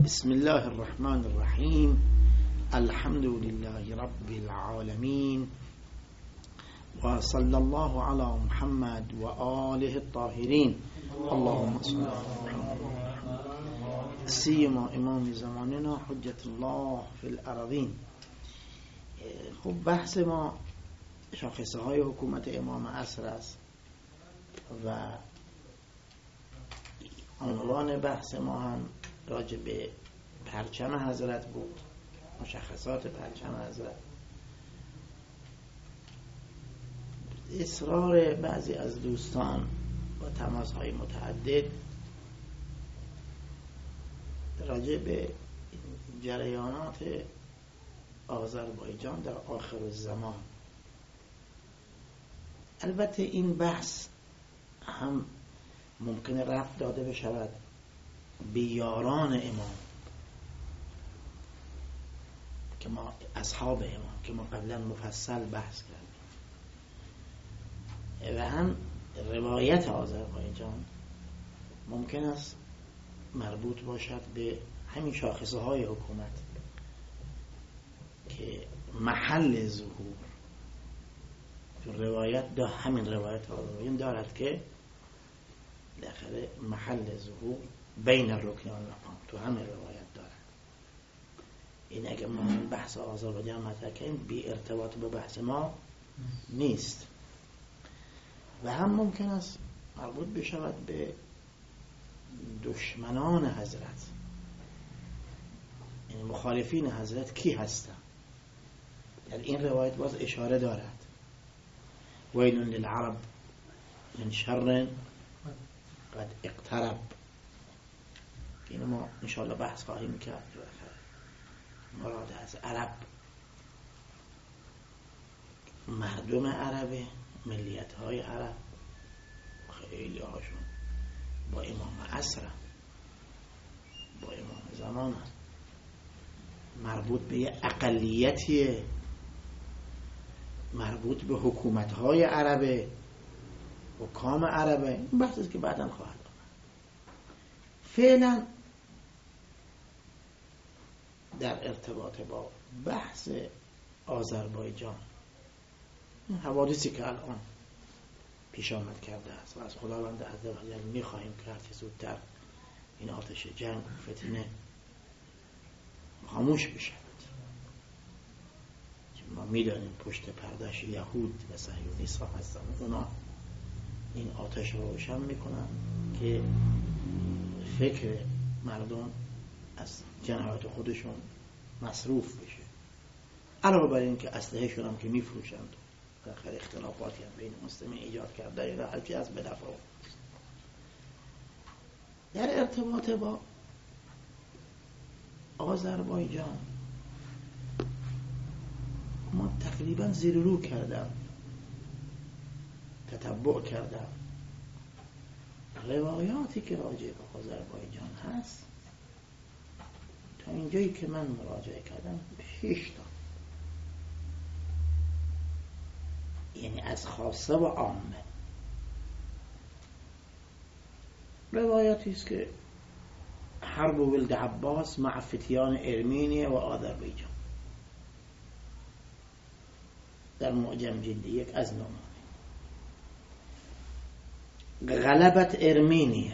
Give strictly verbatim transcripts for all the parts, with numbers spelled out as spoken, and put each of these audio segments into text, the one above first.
بسم الله الرحمن الرحيم. الحمد لله رب العالمين، وصلى الله على محمد وآله الطاهرين. اللهم صل على محمد سيما امام زماننا حجة الله في الأرضين. خب بحث ما شاخصه های حکومت امام عصر است و عنوان بحث ما هم راجع به پرچم حضرت بود، مشخصات پرچم حضرت. اصرار بعضی از دوستان با تماس‌های متعدد راجع به جریانات آذربایجان در آخر الزمان. البته این بحث هم ممکنه رفت داده بشود به یاران امام که ما اصحاب امام که ما قبلا مفصل بحث کردیم، و هم روایت آذربایجان ممکن است مربوط باشد به همین شاخصه های حکومت که محل ظهور روایت دا همین روایت آذربایجان دارد که داخل محل ظهور بین الرکنان مقام تو همین روایت دارد. این اگه ما بحث آذربایجان مطرح کنیم بی ارتباط با بحث ما نیست، و هم ممکن است مربوط بشود به دشمنان حضرت، یعنی مخالفین حضرت کی هستند. در این روایت باز اشاره دارد ویل للعرب من شر قد اقترب. اینو ما انشاءالله بحث خواهیم کرد. مراد از عرب مردم عربه، ملیت های عرب، خیلی هاشون با امام عصر با امام زمان مربوط به یه اقلیتیه، مربوط به حکومت های عربه، حکام عربه. این بحثی که بعداً خواهد آمد. فعلا در ارتباط با بحث آذربایجان این حوادثی که الان پیش آمد کرده است و از خداوند عزوجل می‌خواهیم که هرچه زودتر این آتش جنگ و فتنه خاموش بشود. ما می‌دانیم پشت پردهش یهود و صهیونیست‌ها هستن، اونا این آتش رو روشن میکنن که فکر مردم از جنایات خودشون مصروف بشه، علاوه بر این که اسلحه‌شون هم که میفروشند و آخر اختلافاتی هم بین مسلمین ایجاد کرده، این حرفی از بدفع. در ارتباط با آذربایجان ما تقریبا زیر رو کردم، تتبع کردم روایاتی که راجع به آذربایجان هست. تا اینجایی که من مراجعه کردم شش تا، یعنی از خاصه و عامه، روایاتی است که حرب ولد عباس مع فتیان ارمینیه و آذربایجان در معجم جلد یک از نومان، غلبت ارمینیه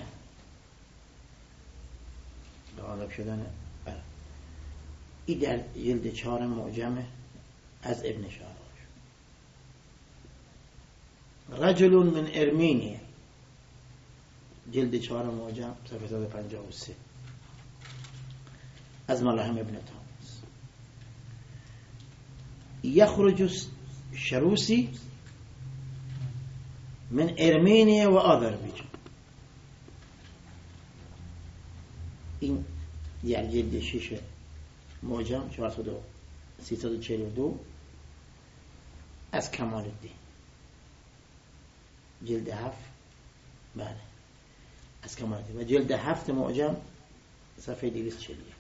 غالب شدن بر این در جلد چهار معجم از ابن شاراش. رجل من ارمینیه جلد چهار معجم صفحه صد و پنجاه و سه از ملاهم ابن تامس. یخرج شروسی من ارمینیه و آذربایجان. این در جلد شش معجم چهارصد و سیصد و چهل و دو از کمال الدین، جلد هفت بله از کمال الدین، و جلد هفت معجم صفحه دویست و چهل و یک.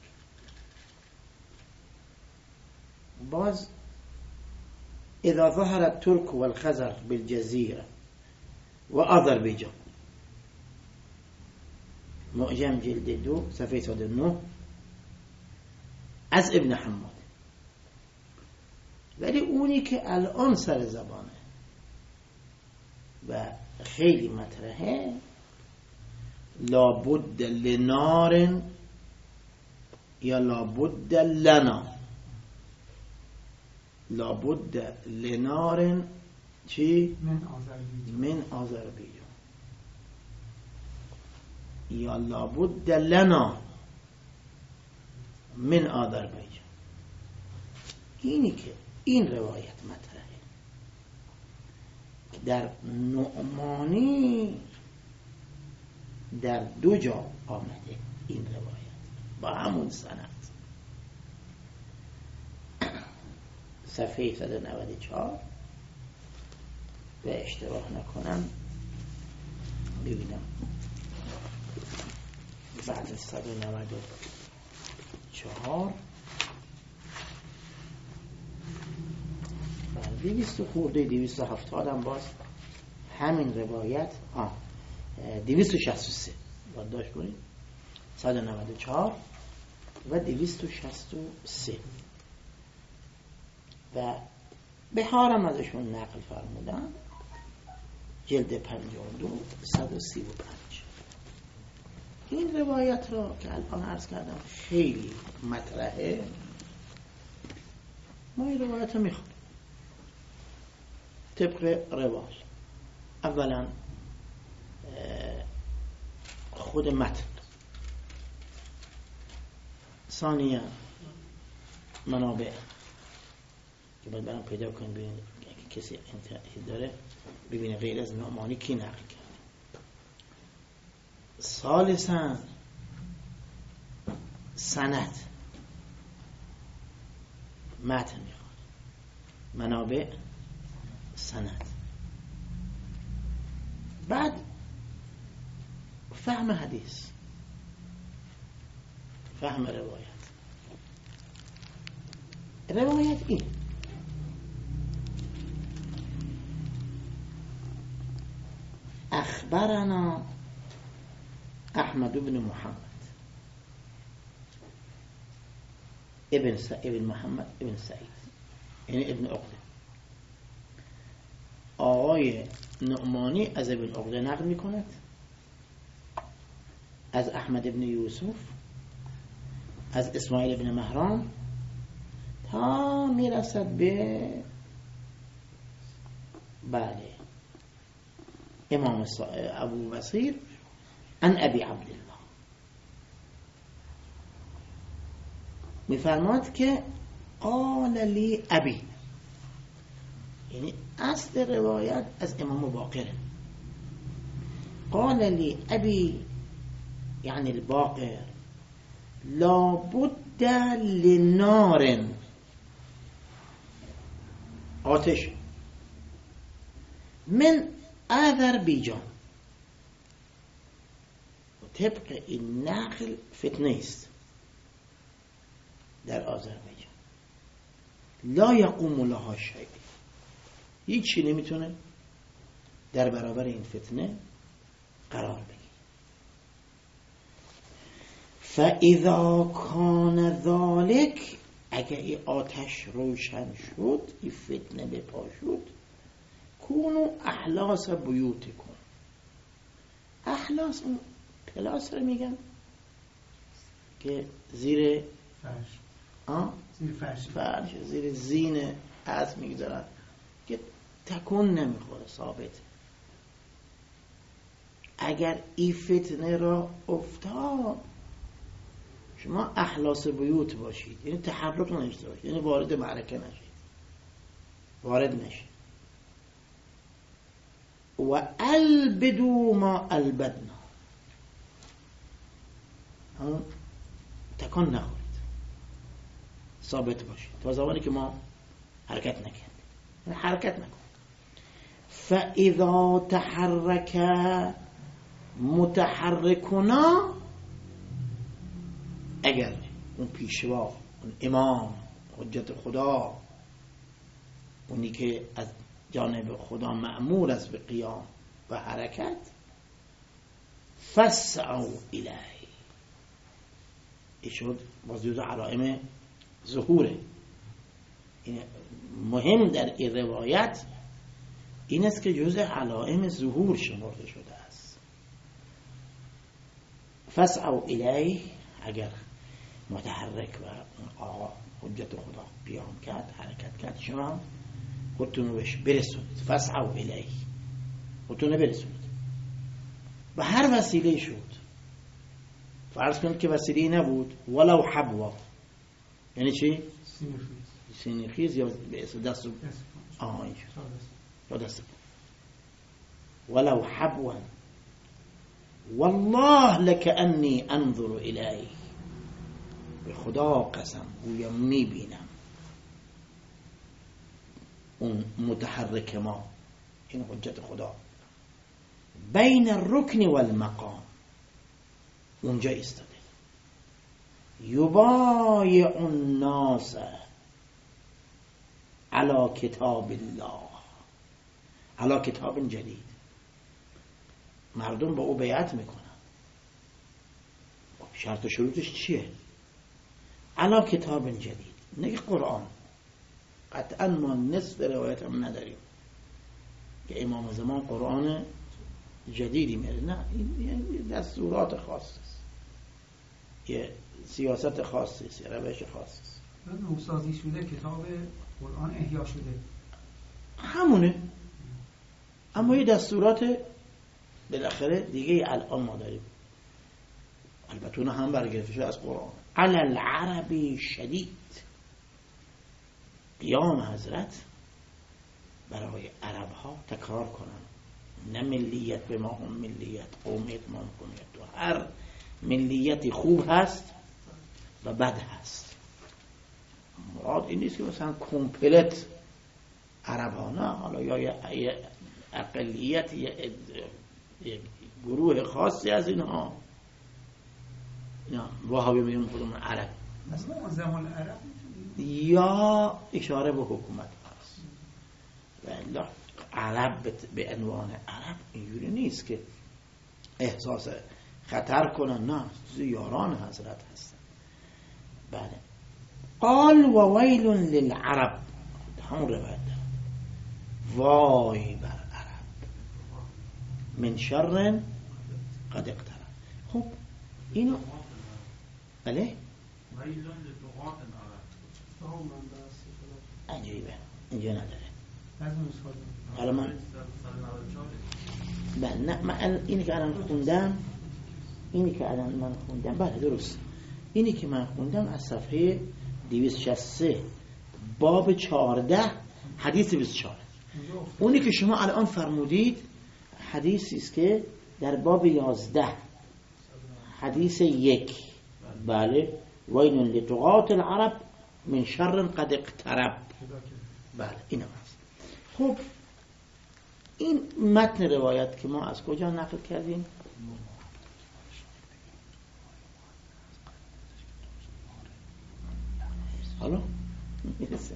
باز اذا ظهر الترك والخزر بالجزيرة و آذربایجان، معجم جلد دو صفحه صد و نه از ابن حماد. ولی اونی که الان سر زبانه و خیلی مطرحه، لابد لنار یا لابد لنا، لابد لنار چی؟ من آذربایجان، من آذربایجان، یا لابد لنا من آذربایجان. اینی که این روایت مطرحه در نعمانی در دو جا آمده این روایت با همون سند. صفحه صد و نود و چهار و اشتباه نکنم ببینم بعد صد و نود و چهار دویست خورده دویست و هفتاد هم باز همین روایت آه دویست و شصت و سه باید داشت کنید، صد و نود و چهار و دویست و شصت و سه و بهارم ازشون نقل فرمودن، جلد پنجاه و دو صد و سی و پنج. این روایت را که الان عرض کردم خیلی مطرحه، ما این روایت رو میخونیم طبق روال. اولا خود متن، ثانیا منابع که باید برام پیدا کنیم ببینید اگه کسی انتقاد داره ببینه غیر از نعمانی کی نقل کرد. ثالثا سند، متن میخواد، منابع، سند. بعد فهم حدیث، فهم روایت. روایت این اخبرنا احمد بن محمد ابن س... ابن محمد ابن سعید، یعنی ابن عقده. آقای نعمانی از ابن عقده نقل می کند، از احمد ابن یوسف، از اسماعیل ابن مهران تا می رسد به بله امام ابو بصیر عن ابی عبدالله. می فرماد که قال لی ابی، یعنی اصل روایت از امام باقره. قال لی ابی یعنی الباقر لابد لنار، آتش، من آذربایجان. طبق این نقل فتنه است در آذربایجان، لا یقوم لها شیء، هیچی نمیتونه در برابر این فتنه قرار بگیره. فاذا کان ذلك، اگر این آتش روشن شد، این فتنه به پا شد، کونو احلاس بیوتکم. احلاس اون پلاس رو میگن که زیر فرش، آه؟ زیر فرش فرش زیر زین اسب میگذارن که تکون نمیخوره، ثابت. اگر این فتنه را افتاد، شما احلاس بیوت باشید، یعنی تحرک نشید، یعنی وارد معرکه نشید، وارد نشید. و البدو ما البدنا، همون تکان نخورید، ثابت باشید تا زمانی که ما حرکت نکردیم، یعنی حرکت نکنید. فاذا تحرک متحرکنا، اگر اون پیشوا، اون امام حجت خدا، اونی که از جانب خدا مأمور است به قیام و حرکت، فسعوا الیه، این شد باز جزء علائم ظهوره. مهم در این روایت این است که جزء علائم ظهور شمرده شده است. فسعوا الیه، اگر متحرک و آقا حجت خدا بیان کرد، حرکت کرد، شما خودتون رو بهش برسونید. فسعوا الیه، خودتون رو برسونید به هر وسیله شد. فرض کنید که وسیله نبود، ولو حبوا، یعنی چی؟ سینخیز یا دست آه اینجا یا دست ولو حبوا والله لکأنی انظر الیه، به خدا قسم گویا میبینم اون متحرک ما، این حجت خدا، بین الرکن والمقام، اونجا ایستاده، یبایع الناس علی کتاب الله، علی کتاب جدید، مردم با او بیعت میکنن. شرط و شروطش چیه؟ علی کتاب جدید، نگه قرآن. قطعا ما نصف روایت هم نداریم که امام زمان قرآن جدیدی میره، نه، این دستورات خاص است، یه سیاست خاصی است، یه روش خاصی است. نوسازی شده کتاب قرآن احیا شده همونه، اما یه دستورات بالاخره دیگه الان ما داریم، البته اون هم برگرفته شده از قرآن. علی العربی شدید، قیام حضرت برای عرب ها تکرار کنن، نه ملیت به ما هم ملیت، قومیت ما هم قومیت، و هر ملیتی خوب هست و بد هست. مراد این نیست که مثلا کمپلت عرب ها، نه، حالا یا یه اقلیت، یه گروه خاصی از اینها، نه، وهابی میگن خودمون عرب، زمان عرب، یا اشاره به حکومت هست. ولی عرب به عنوان عرب اینجوری نیست که احساس خطر کنن، نه، یاران حضرت هستن. بله. قال و ویل للعرب، همون روایت دارد، وای بر عرب، من شر قد اقترب. خب اینو بله ویل لطغات العرب، عجیبه، اینجا نداره. از اون سوال حالا من بله، نه، من اینی که الان خوندم، اینی که الان من خوندم، بله درست، اینی که من خوندم از صفحه دویست و شصت و سه باب چهارده حدیث بیست و چهار. اونی که شما الان فرمودید حدیثی است که در باب یازده حدیث یک، بله، ویل لطغات العرب من شر قد اقترب، بله این هم هست. خب این متن روایت که ما از کجا نقل کردیم؟ حالا میرسه.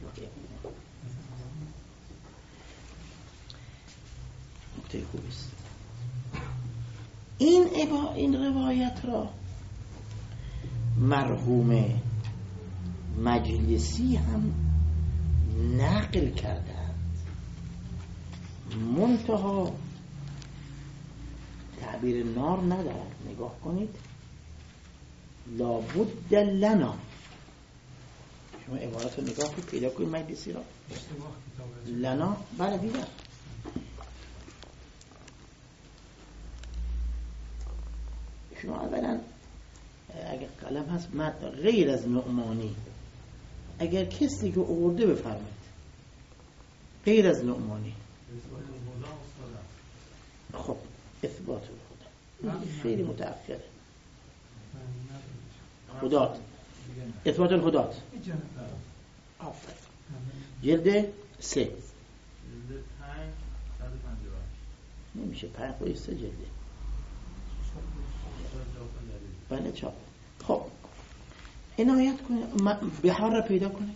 نکته خوبی است. این ابا این روایت را مرحوم مجلسی هم نقل کردند، منتها تعبیر نار ندارد. نگاه کنید، لابد لنا، شما عبارت رو نگاه کنید، پیدا کنید مجلسی را، لنا، بله دیگر شما اولا اگر قلم هست، من غیر از نعمانی اگر کسی که آورده بفرمایید، غیر از نعمانی. خب اثبات الهدى خیلی متأخره. هدات، اثبات الهدات، آفرین، جلد سه، نمیشه پنج خواهی سه جلده، بله چاپ. خب عنایت کنید، بحار را پیدا کنید،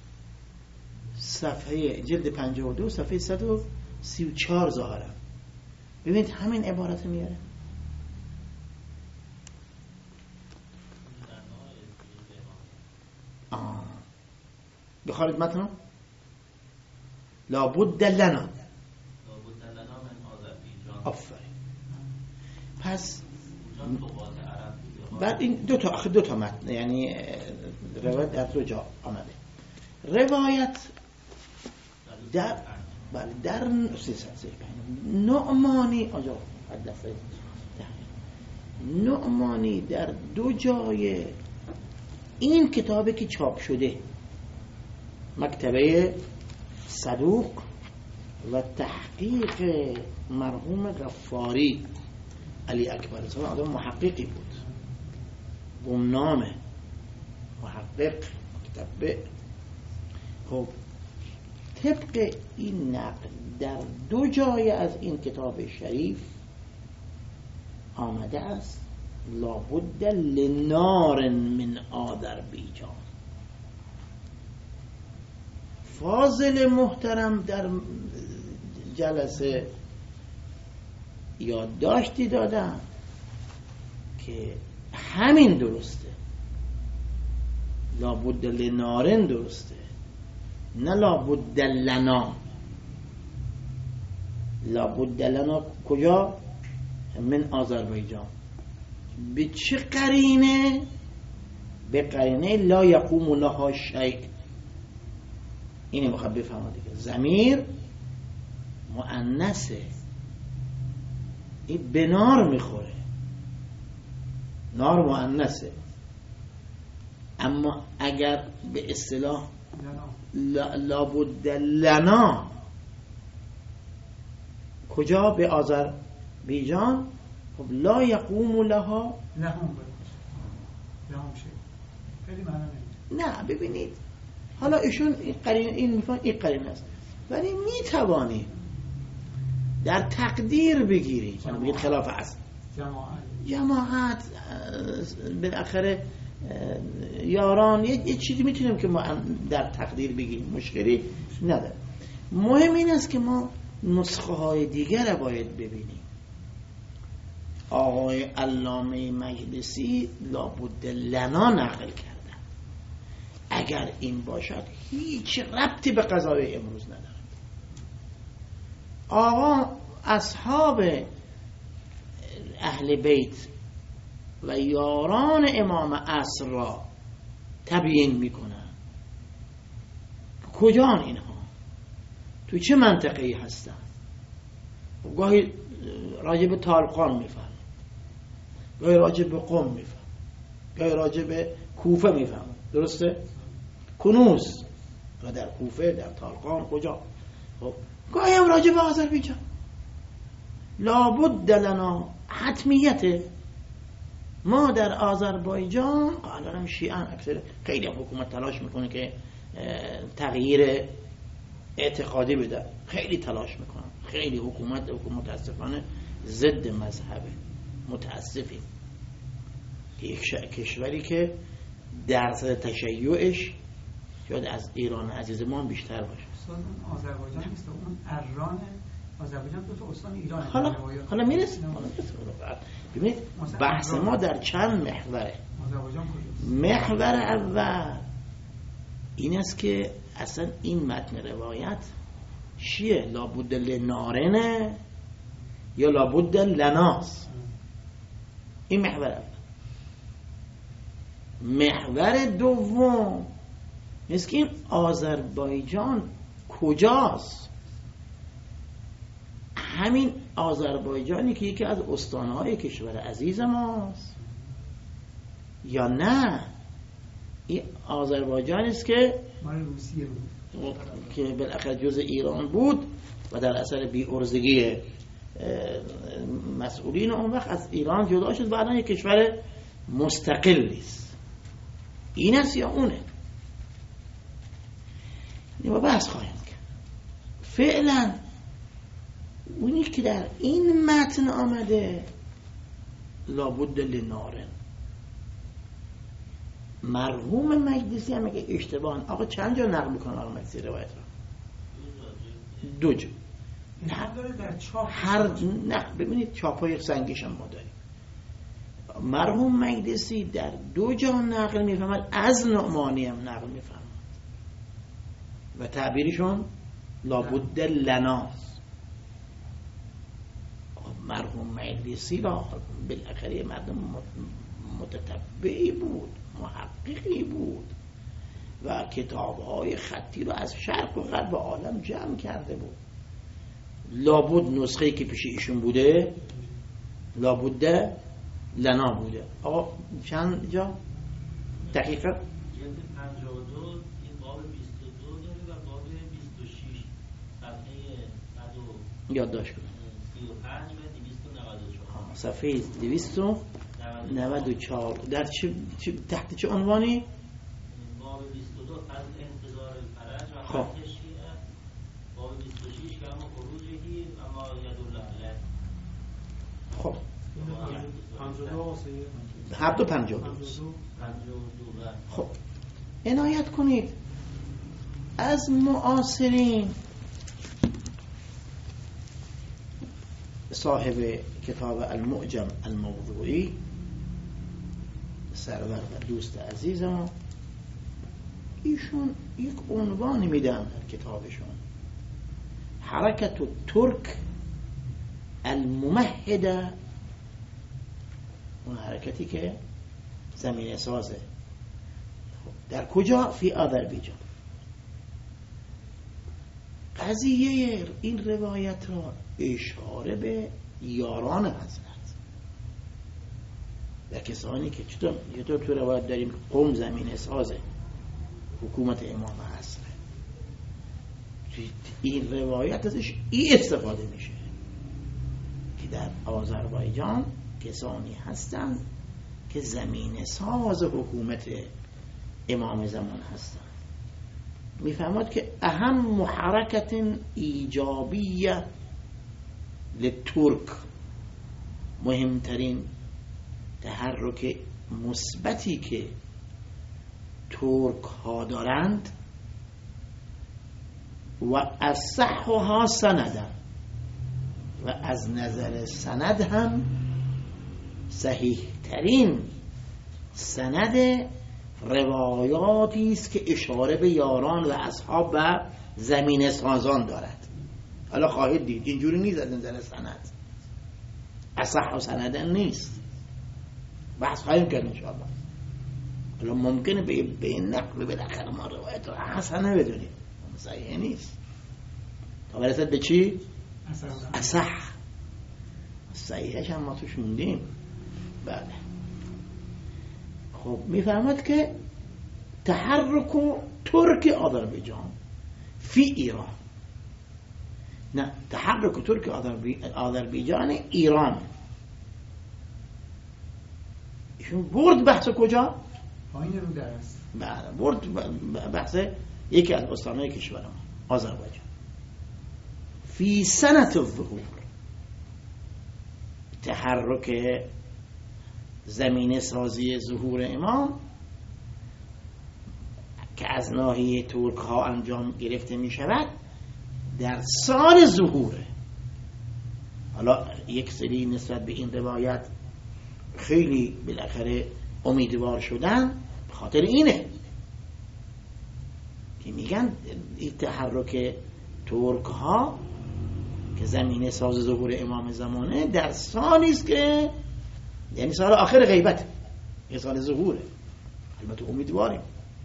صفحه جلد پنجاه و دو صفحه صد و سی و چهار ظاهرا، ببینید همین عبارت میاره. آه بخارید متن لابد لنا آفرین. پس بعد این دو تا آخه دو تا متن، یعنی روایت در دو جا آمده. روایت در بله در نعمانی آجا حدثه نعمانی در دو جای این کتابی که چاپ شده، مکتبه صدوق و تحقیق مرحوم غفاری علی اکبر، اصلا آدم محققی بود، گمنامه محقق مکتبه. خب طبق این نقل در دو جای از این کتاب شریف آمده است لابد لنار من آذربایجان. فاضل محترم در جلسه یادداشتی دادن که همین درسته، لابد لنارن درسته، نه لابد لنا. لابد لنا کجا؟ من آذربایجان. به چه قرینه؟ به قرینه لا یقوم لها شیء. اینه میخواد بفهمه دیگه. ضمیر مؤنثه، این به نار میخوره، نار مؤنثه. اما اگر به اصطلاح لابد لنا کجا؟ به آذربایجان. خب لا یقوم لها لهم لهم شیء خیلی معنی نمیده. نه ببینید، حالا ایشون این قرینه این میفهم این قرینه است، ولی میتوانید در تقدیر بگیرید، یعنی بگید خلاف اصل جماعت جماعت بالاخره یاران یه چیزی میتونیم که ما در تقدیر بگیریم، مشکلی نداره. مهم این است که ما نسخه های دیگر را باید ببینیم. آقای علامه مجلسی لابد لنا نقل کردن. اگر این باشد هیچ ربطی به قضای امروز ندارد. آقا اصحاب اهل بیت و یاران امام عصر را تبیین میکنن. کجان اینها؟ تو چه منطقه‌ای هستن؟ گاهی راجع به تالقان میفهم، گاهی راجع به قم میفهم، گاهی راجع به کوفه میفهم. درسته؟ کنوز و در کوفه، در تالقان، کجا؟ خب گاهی هم راجع به آذربایجان. لابد لنا حتمیته ما در آذربایجان، قالارم شیعان اکثر خیلی هم حکومت تلاش میکنه که تغییر اعتقادی بده، خیلی تلاش میکنن، خیلی حکومت حکومت متاسفانه ضد مذهبه. متاسفیم که یک کشوری که درصد تشیعش شاید از ایران عزیز ما بیشتر باشه. اون آذربایجان نیست، اون اران آذربایجان دو تا استان ایران. حالا حالا میرسیم. ببینید بحث ما در چند محوره. آذربایجان کجاست؟ محور اول این است که اصلا این متن روایت چیه؟ لابد لنارنه یا لابد لناس؟ این محور اول. محور دوم نیست که این آذربایجان کجاست؟ همین آذربایجانی که یکی از استانهای کشور عزیز ماست یا نه این آذربایجان است که مال روسیه بود که بالاخره جزء ایران بود و در اثر بی‌عرضگی مسئولین اون وقت از ایران جدا شد، بعدا یک کشور مستقل است. این است یا اونه؟ ما بحث خواهیم کرد. فعلا اونی که در این متن آمده لابد لنارن. مرحوم مجلسی هم اگه اشتباه، آقا چند جا نقل میکنه آقا مجلسی روایت را؟ دو جا. هر نه ببینید چاپای سنگیش هم ما داریم. مرحوم مجلسی در دو جا نقل میفهمد، از نعمانی هم نقل میفهمد. و تعبیرشون لابد لناست. مرحوم مجلسی را بالاخره مردم متتبعی بود، محققی بود و کتاب‌های خطی رو از شرق و غرب عالم جمع کرده بود. لابد نسخه‌ای که پیش ایشون بوده لابد لنا بوده. آقا چند جا دقیقا؟ جلد پنجاه و دو این باب بیست و دو داره و باب بیست و شش صفحه صد و یادداشت کنید. سی و پنج و دویست و نود و چهار. صفحه دویست و نود و چهار در چه تحت چه عنوانی؟ باب بیست و دو از انتظار الفرج و خب فتح شیعه. باب بیست و شش که اما خروجهی و ما یدالله علیه. خب پنجاه و دو واسه هفت و پنجاه و دو. خب عنایت کنید از معاصرین صاحب کتاب المعجم الموضوعی سرور و دوست عزیز ما، ایشون یک عنوان میدن در کتابشون، حرکت ترک الممهده، اون حرکتی که زمینه سازه. در کجا؟ فی آذربایجان. قضیه این روایت را اشاره به یاران حضرت و کسانی که چطور چطور تو روایت داریم قوم زمینه سازه حکومت امام حسن، این روایت ازش ای استفاده میشه که در آذربایجان کسانی هستند که زمینه ساز حکومت امام زمان هستند. میفهمد که اهم حرکت ایجابیه لترک، مهمترین تحرک مثبتی که ترک ها دارند و اصحها سندا، و از نظر سند هم صحیح ترین سند روایاتی است که اشاره به یاران و اصحاب و زمین سازان دارد. حالا خواهید دید اینجوری نیست از نظر سند، اصح و سند نیست، بحث خواهیم کرد انشاءالله. حالا ممکنه به این نقل بالاخره ما روایت رو حسنه بدونیم، صحیح نیست تا برسد به چی؟ اصح. صحیحش هم ما توش موندیم. بله. خب میفهمد که تحرک ترک آذربایجان فی ایران، نه تحرک ترک آذربایجان ایران، ایشون برد بحث کجا؟ پایین رو درست. بله، برد بحث یکی از استانهای کشور ما آذربایجان فی سنت الظهور، تحرک زمینه سازی ظهور امام که از ناحیه ترک ها انجام گرفته می شود در سال ظهوره. حالا یک سری نسبت به این روایت خیلی بالاخره امیدوار شدن به خاطر اینه که میگن این تحرک ترک ها که زمینه ساز ظهور امام زمانه در سالی است که یعنی سال آخر غیبت، یه سال ظهوره. البته امیدواریم،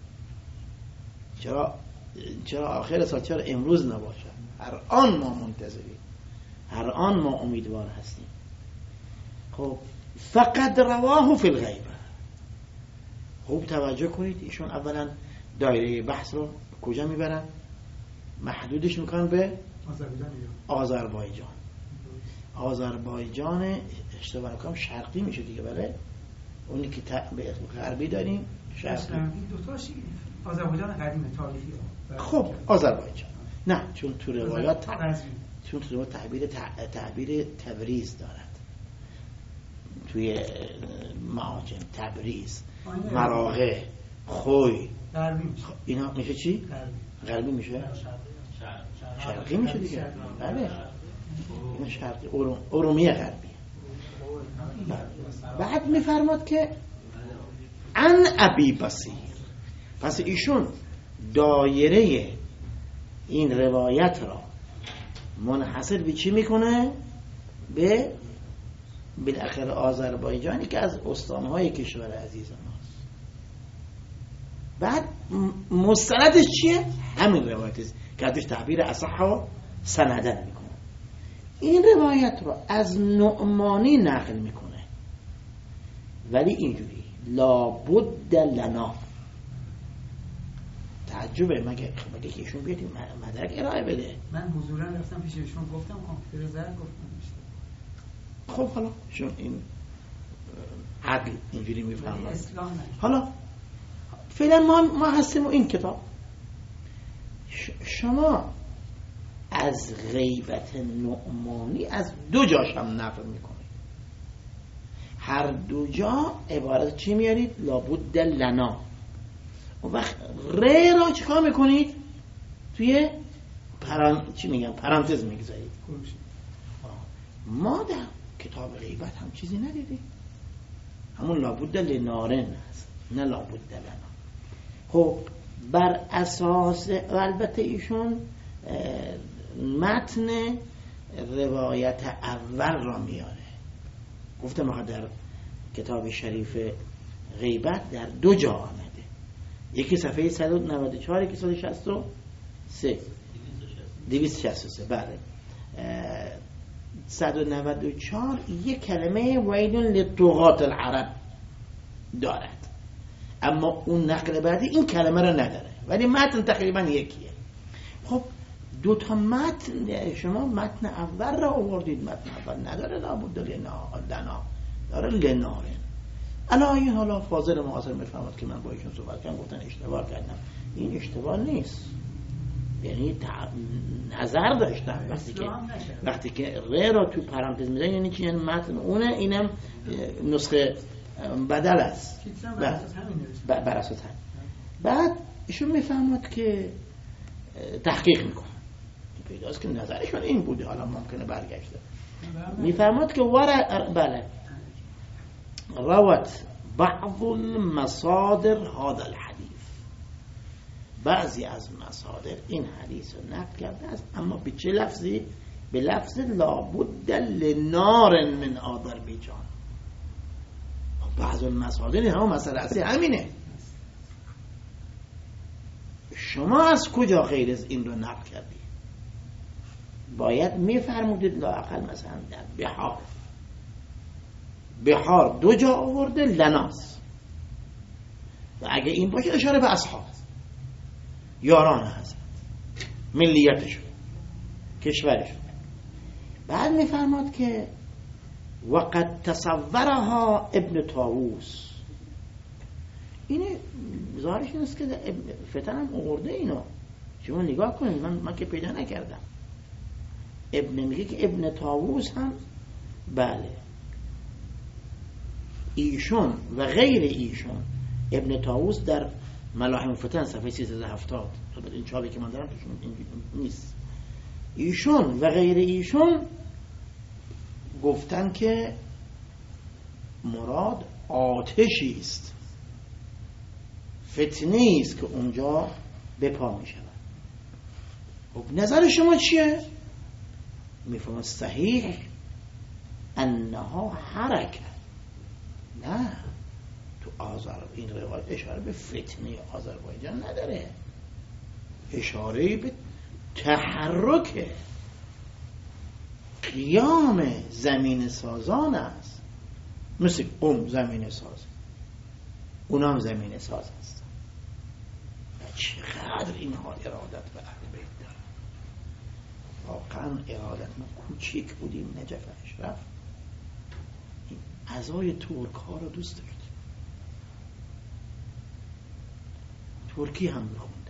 چرا چرا آخر سال، چرا امروز نباشه؟ هر آن ما منتظریم، هر آن ما امیدوار هستیم. خب فقط رواه فی الغیبه. خوب توجه کنید، ایشون اولا دایره بحث رو کجا میبرن؟ محدودش میکنن به آذربایجان. آذربایجان اشتباه نکنم شرقی میشه دیگه، بله؟ اونی که به غربی داریم شرقی. دو تاشی آذربایجان قدیم تاریخی. خب آذربایجان نه، چون تو روایات چون تو روایات تعبیر تعبیر تبریز دارد، توی معاجم تبریز، مراغه، خوی، اینا میشه چی؟ غربی میشه؟ شرقی میشه دیگه. بله این شرقی، ارومیه غربی. بعد میفرماد که ان ابی بصیر، پس ایشون دایره این روایت را منحصر به چی میکنه؟ به بالاخره آذربایجانی که از استانهای کشور عزیز ماست. بعد مستندش چیه؟ همین روایت است که ازش تعبیر اصح و سندن میکنه. این روایت را از نعمانی نقل میکنه، ولی اینجوری لابد لنا. تعجبه مگه مگه که ایشون بیاد مدرک ارائه بده. من حضورا رفتم پیش ایشون گفتم کامپیوتر زرد گفتم میشه. خب حالا چون این عدل اینجوری میفهمه اسلام نه. حالا فعلا ما ما هستیم و این کتاب شما از غیبت نعمانی از دو جاش هم نقل میکنید. هر دو جا عبارت چی میارید؟ لابد لنا. و وقت ر را چیکار میکنید؟ توی پران... چی میگم پرانتز میگذارید. ما در کتاب غیبت هم چیزی ندیدیم، همون لابد لنارن هست، نه لابد لنا. خب بر اساس البته ایشون متن روایت اول را میاره. گفتم آقا در کتاب شریف غیبت در دو جا آمده، یکی صفحه صد و نود و چهار، یکی صد و شصت و سه دویست و شصت و سه. بله صد و نود و چهار یک کلمه ویل لطغات العرب دارد، اما اون نقل بعدی این کلمه را نداره، ولی متن تقریبا یکیه. خب دو تا متن، شما متن اول را آوردید، متن اول نداره لابد لنا، داره لنارن. الا این حالا فاضل معاصر میفهمد که من با ایشون صحبت کردم گفتن اشتباه کردم. این اشتباه نیست، یعنی تع... نظر داشتم وقتی که وقتی که ر را تو پرانتز میذارن یعنی چی؟ یعنی متن اونه، اینم نسخه بدل است بر اساس همین. بعد ایشون میفهمد که تحقیق میکنه، پیداست که نظرشون این بوده، حالا ممکنه برگشته. میفهمد که ور بله روت بعض المصادر هذا الحديث، بعضی از مصادر این حدیث رو نقل کرده است، اما به چه لفظی؟ به لفظ لابد لنار من آذربایجان. بعض المصادر هم مسئله اصلی همینه. شما از کجا غیر از این رو نقل کردی؟ باید میفرمودید لااقل مثلا در بحار بحار دو جا آورده لناس، و اگه این باشه اشاره به اصحاب یاران حضرت، ملیتشون، کشورشون. بعد میفرماد که وقد تصورها ابن طاووس. اینه ظاهرش این است که فتن هم آورده اینو، شما نگاه کنید، من, من که پیدا نکردم. ابن میگه که ابن طاووس هم بله ایشون و غیر ایشون. ابن طاووس در ملاحم فتن صفحه سیصد و هفتاد، البته این چاپی که من دارم توشون نیست. ایشون و غیر ایشون گفتن که مراد آتشی است، فتنه است که اونجا به پا می شود. خب نظر شما چیه؟ میفهمم صحیح انها حرکت. نه، تو آذر این روایت اشاره به فتنه آذربایجان نداره، اشاره به تحرک قیام زمین سازان است، مثل قوم زمین ساز، اونا هم زمین ساز هستن. چقدر اینها ارادت به اهل بیت دارن. واقعا ارادت. ما کوچیک بودیم نجف اشرف، این عزای ترک ها رو دوست داشتیم، ترکی هم میخوندن،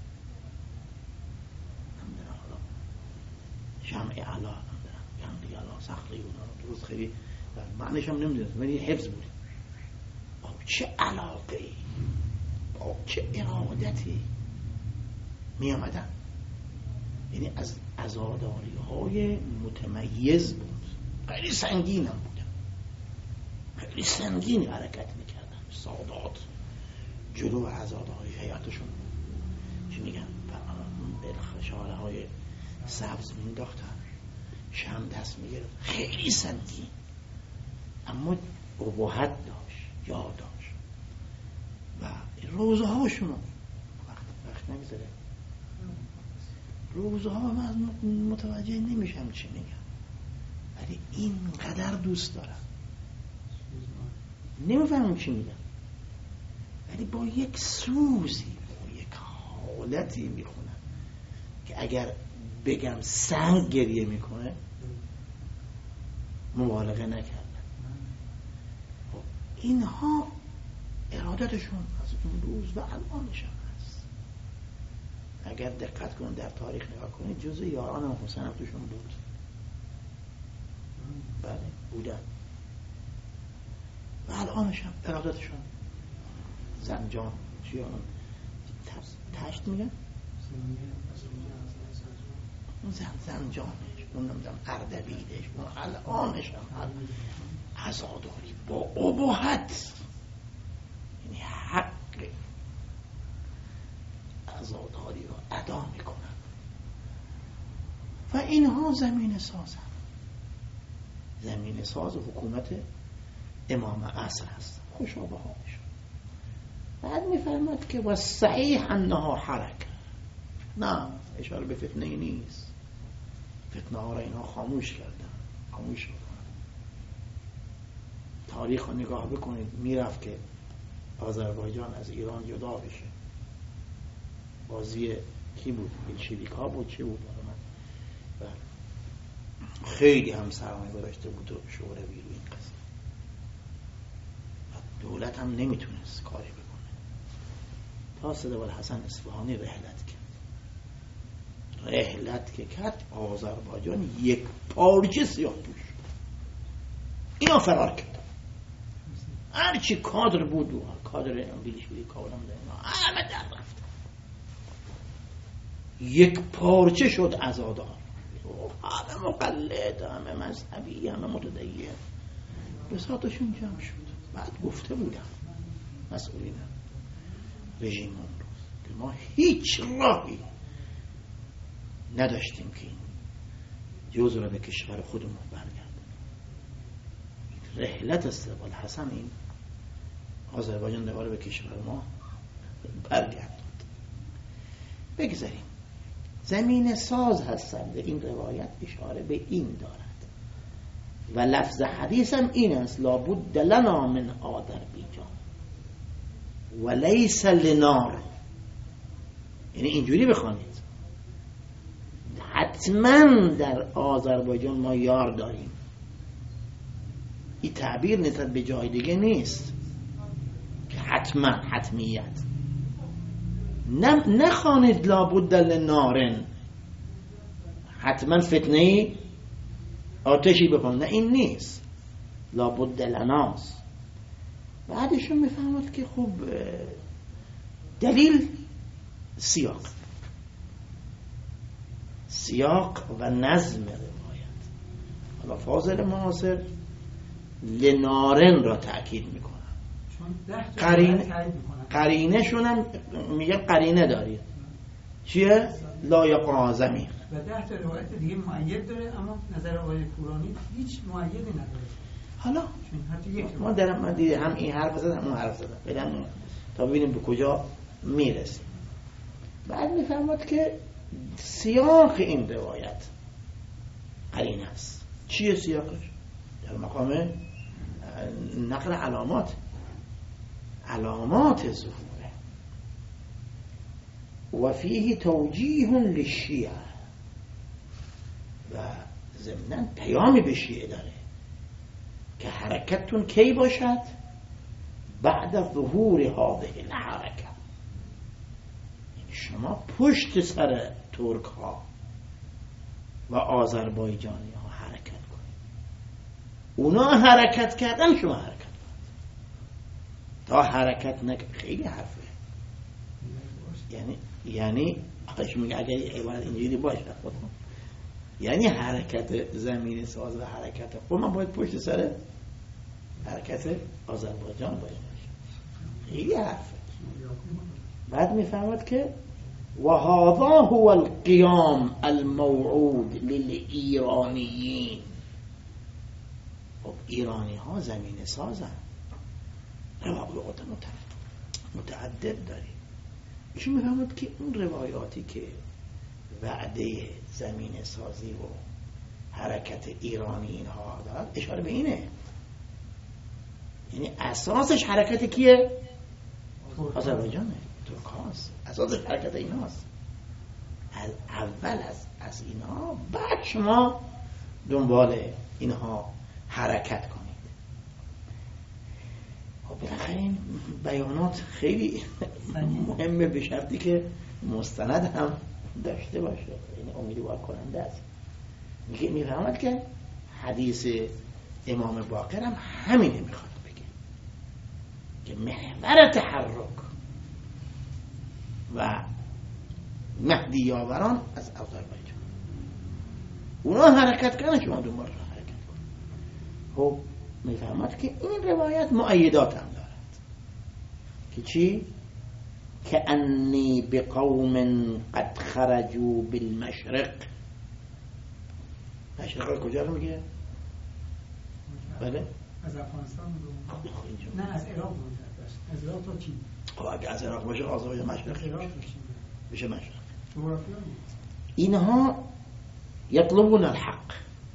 نمیدونم حالا جمع علا نمیدونم جمع علا سخلی اونا درست خیلی معنیش هم نمیدونم، ولی حفظ بود. با چه علاقه ای، با چه ارادتی می آمدن، یعنی از عزاداری های متمیز بود، خیلی سنگین هم بودن، خیلی سنگین حرکت میکردن. سادات جلو عزاداری حیاتشون چی میگن شاله های سبز مینداختن، شم دست میگرفت، خیلی سنگین اما ابهت داشت، یاد داشت و روزه هاشون وقت وقت نمیذاره. روزه ها من متوجه نمیشم چی میگن، ولی اینقدر دوست دارم، نمیفهمم چی میگن، ولی با یک سوزی، با یک حالتی میخونن که اگر بگم سنگ گریه میکنه مبالغه نکردن. اینها ارادتشون از اون روز و الانش هم هست. اگر دقت کنید در تاریخ نگاه کنید جزء یاران حسین هم توشون بود. بله بودن و الانش هم ارادتشون. زنجان چی ها تشت میگن؟ اون زنجانش، اون نمیدونم اردبیلش، اون الانش هم عزاداری با ابهت، یعنی حق عزاداری رو ادا میکنن و اینها زمین ساز هم. زمین ساز حکومت امام عصر هست. خوشا به حالش. بعد میفرماد که و صحیح انها حرکه، نه اشاره به فتنه نیست، فتنه ها را اینها خاموش کردن، خاموش کردن. تاریخ رو نگاه بکنید، میرفت که آذربایجان از ایران جدا بشه. بازی کی بود؟ بلشویک‌ها بود چی بود؟ و خیلی هم سرمایه گذاشته بود و شورای روی این قضیه و دولت هم نمیتونست کاری بکنه تا صدراالحسن اصفهانی رحلت کرد. رحلت که کرد آذربایجان یک پارچه سیاه پوش شد. اینا فرار کرد. هرچی کادر بود و کادر بلشویک کادر همه در رفت. یک پارچه شد عزادار. همه مقلد، همه مذهبی، همه متدین. بساطشون جمع شد. بعد گفته بودم مسئولین رژیم اون روز که ما هیچ راهی نداشتیم که این جزء را به کشور خودمون برگردیم. رحلت صدراالحسن این آذربایجان دوباره به کشور ما برگردد. بگذاریم زمین ساز هستند. این روایت اشاره به این دارد و لفظ حدیث هم این است: لابد لنا من آذربایجان و لیس لنار. یعنی اینجوری بخوانید حتما در آذربایجان ما یار داریم. این تعبیر نسبت به جای دیگه نیست که حتما حتمیت. نخوانید لابد لنارن حتما فتنه آتشی بکن، نه این نیست، لابد لناس. بعدشون میفهمد که خب دلیل سیاق سیاق و نظم روایت. حالا فاضل معاصر لنارن را تأکید میکنن، قرینه قرینه شونم میگه قرینه دارید چیه؟ لایقا زمین و ده تا روایت دیگه مؤید داره، اما نظر آقای پورانی هیچ مؤیدی نداره. حالا ما در من دیده هم این حرف زدن هم اون حرف زدن بدن تا ببینیم به کجا میرسیم. بعد میفرماد که سیاق این روایت قرینه است. چیه سیاقش؟ در مقام نقل علامات علامات ظهوره و فیه توجیه للشیعه و ضمناً پیامی به شیعه داره که حرکتتون کی باشد؟ بعد ظهور هذه الحرکه. شما پشت سر ترک ها و آذربایجانی ها حرکت کنید. اونا حرکت کردن شما حرکت کنید. تا حرکت نکنید خیلی حرفه. یعنی یعنی آخش میگه اگر عبارت اینجوری باشه خودم یعنی حرکت زمین ساز و حرکت خود من باید پشت سر حرکت آذربایجان باید باشه. خیلی حرفه. بعد میفهمد که و هذا هو القیام الموعود للایرانیین. خب ایرانی ها زمین سازن، روایات متعدد داری. ایشون میفهمد که اون روایاتی که وعده زمین سازی و حرکت ایرانیین ها دارد اشاره به اینه، یعنی اساسش حرکت کیه؟ آذربایجانه، ترک هاست، اساسش حرکت این هاست. از اول از, از اینها بعد شما دنبال اینها حرکت کنید. خب بالاخره این بیانات خیلی مهمه، به شرطی که مستند هم داشته باشه، یعنی امیدوار کننده است. میگه میفهمد که حدیث امام باقر هم همینه میخواد بگه که محور تحرک و مهدی یاوران از آذربایجان، اونا حرکت کنن شما دنبال را حرکت کن. خب میفهمد که این روایت مؤیدات هم دارد که چی؟ که انی بقوم قد خرجوا بالمشرق. مشرق کجا رو میگه؟ بله؟ از افغانستان رو نه از عراق بود، از عراق تا چین. خب اگه از عراق باشه آذربایجان مشرق میشه مشرق. اینها یطلبون الحق،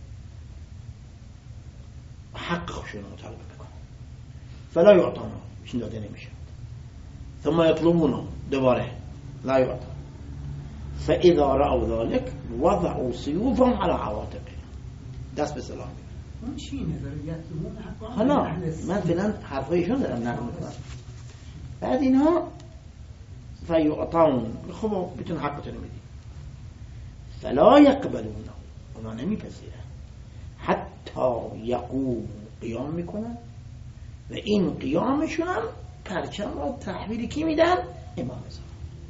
حق خودشون رو مطالبه میکنن، فلا یعطون، بهشون داده نمیشه. ثم یطلبون دوباره لا یعطون، فاذا رأوا ذلك وضعوا سيوفهم على عواتقهم، دست به سلاح. اون چی نظریت اون حقا؟ حالا من فعلا حرفایشون دارم نقل میکنم. بعد اینها فیعطون، خب بتون حقتون میدی، فلا یقبلونه، اونا نمیپذیرن، حتی یقوم، قیام میکنن و این قیامشون هم پرچم را تحویل کی میدن؟ امام زمان.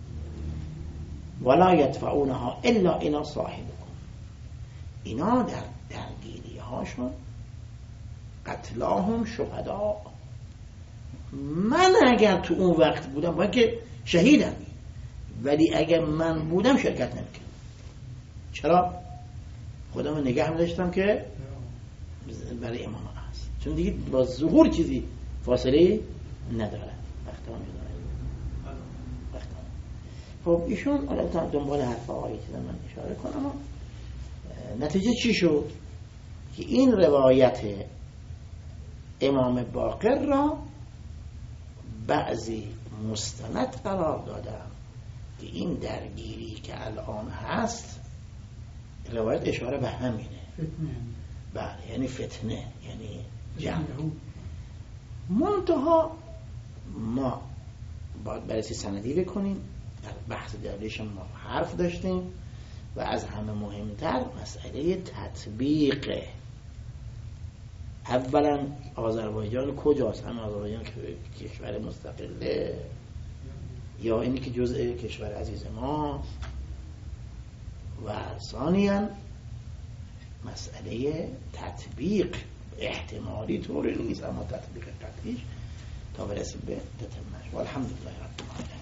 ولا یدفعونها الا الى صاحبکم، اینا در درگیری هاشون قتلاهم شهدا، من اگر تو اون وقت بودم، من که شهیدم، ولی اگر من بودم شرکت نمیکنم. چرا؟ خودم نگه می‌داشتم که برای امام هست، چون دیگه با ظهور چیزی فاصله نداره. وقتا میدونه وقتا. خب ایشون حالا تا دنبال حرف آقای چیزا من اشاره کنم. نتیجه چی شد؟ که این روایت امام باقر را بعضی مستند قرار دادم که این درگیری که الان هست، روایت اشاره به همینه، فتنه. بله، یعنی فتنه، یعنی جنگ. منتها ما باید بررسی سندی بکنیم، در بحث دربارش ما حرف داشتیم و از همه مهمتر مسئله تطبیق. اولا آذربایجان کجاست؟ هم آذربایجان که کشور مستقله یا اینی که جزء کشور عزیز ما؟ و ثانیاً مسئله تطبیق احتمالی طوری نیست، اما تطبیق قطعیش تا برسیم به تتمش. والحمدلله رب العالمین.